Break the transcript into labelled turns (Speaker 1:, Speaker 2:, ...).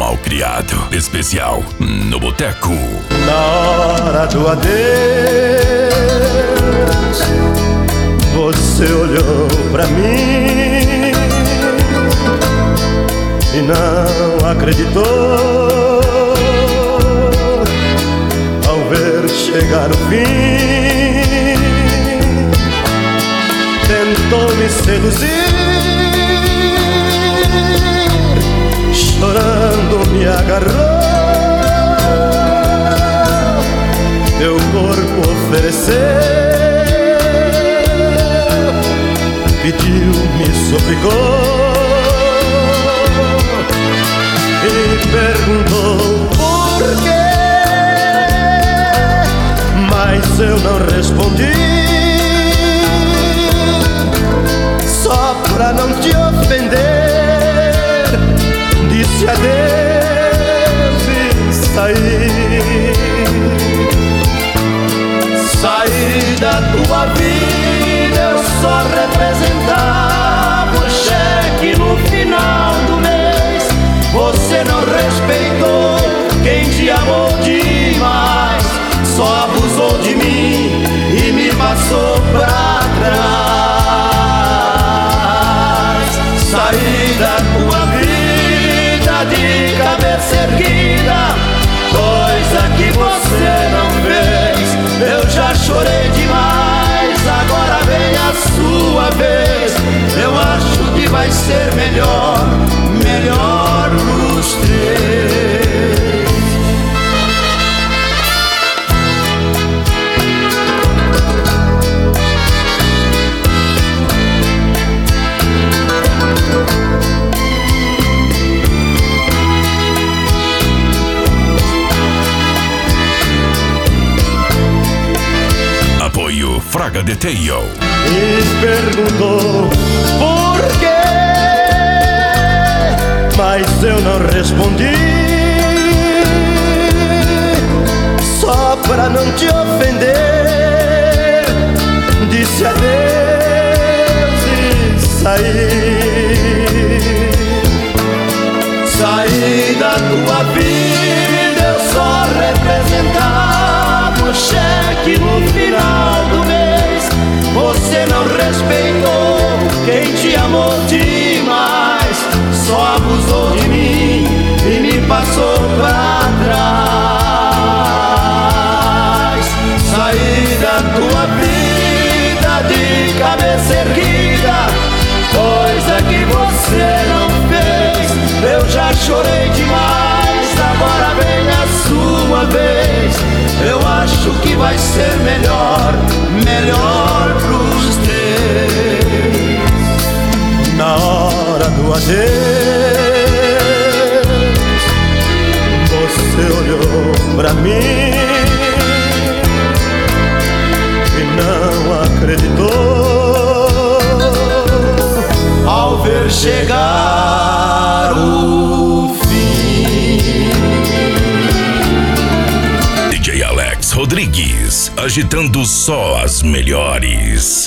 Speaker 1: Malcriado, especial no Boteco.
Speaker 2: Na hora do adeus, você olhou pra mim e não acreditou ao ver chegar o fim. Tentou me seduzir, chorando me agarrou, teu corpo ofereceu, pediu, me suplicou e perguntou por quê, mas eu não respondi, só pra não te ofender. Disse adeus e saí. Saí da tua vida, eu só representava o cheque no final do mês. Você não respeitou quem te amou demais, só abusou de mim e me passou pra trás. Saí da tua vida de cabeça erguida, coisa que você não fez. Eu já chorei demais, agora vem a sua vez. Eu acho que vai ser melhor, melhor pros três.
Speaker 1: Apoio Fraga de Tail.
Speaker 2: E perguntou por quê, mas eu não respondi, só pra não te ofender. Disse adeus e saí. Saí da tua vida, eu só representava o cheque no final do mês. Você não respeitou quem te amou demais, só abusou de mim e me passou pra trás. Saí da tua vida de cabeça erguida, coisa que você não fez. Eu já chorei demais, agora vem a sua vez. Eu acho que vai ser melhor, melhor pros três. Na hora do adeus, você olhou pra mim e não acreditou ao ver chegar o fim.
Speaker 1: DJ Alex Rodrigues, agitando só as melhores.